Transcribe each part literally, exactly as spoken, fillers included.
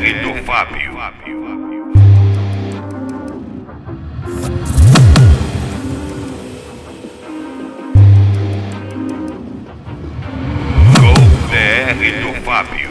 R do Fábio. Gol D R do Fábio.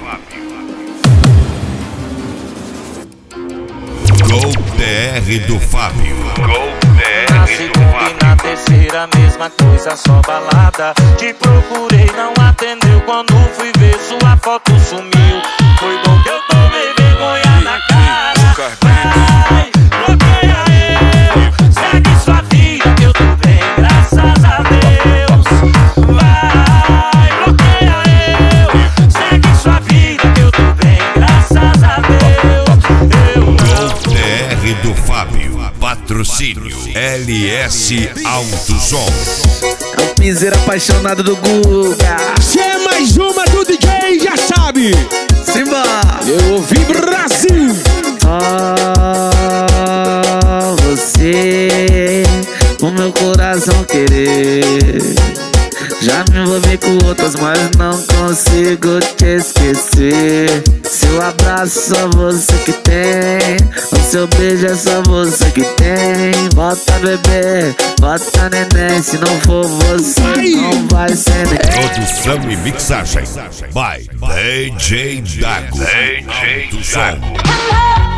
Gol D R do Fábio. Gol D R Na do segunda Fábio. e na terceira, mesma coisa, só balada. Te procurei, não atendeu. Quando fui ver, sua foto sumiu. Foi bom que eu tomei vergonha na cara. Vai, bloqueia eu. Segue sua vida, que eu tô bem, graças a Deus. Vai, bloqueia eu. Segue sua vida, que eu tô bem, graças a Deus. Eu Gol D R do Fábio. Patrocínio L S Autosom. É o piseiro apaixonado do Guga. Se é mais uma do D J, já sabe. Simba! Eu ouvi Brasil. Ah, você, o meu coração querer. Já me envolvi com outras, mas não consigo te esquecer. Seu abraço só você que tem, o seu beijo é só você que tem. Bota bebê, bota neném, se não for você não vai ser neném. Produção e mixagem by D J Dago. D J Dago.